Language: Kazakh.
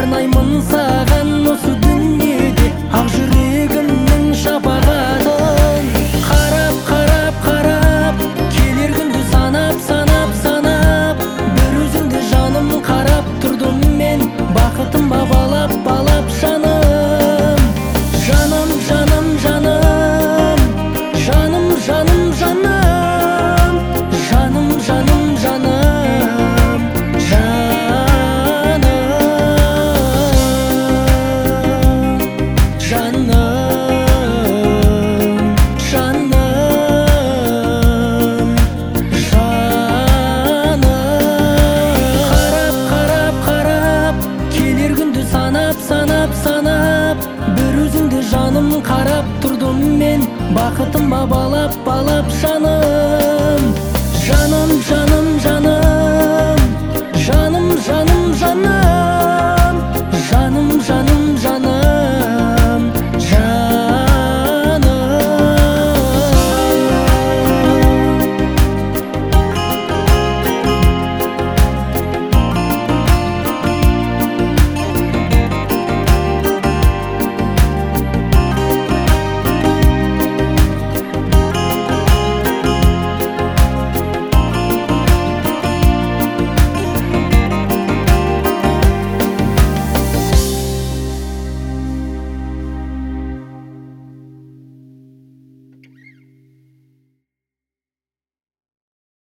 арнаймын саған осы дүниеде ақ жүрегімнің шапағатын. Қарап, қарап, қарап, келер күнді санап, санап, санап, бір өзіңді жаным қарап тұрдым мен, бақытым балап, балап жаным. Жаным, жаным, жаным, жаным, жаным, жаным, жаным, жаным, жаным, жаным, жаным, жаным, жаным. Қарап, қарап, қарап, келер күнді санап, санап, санап, бір өзіңді жаным қарап тұрдым мен, бақытым балап, балап жаным. Жаным, жаным, жаным.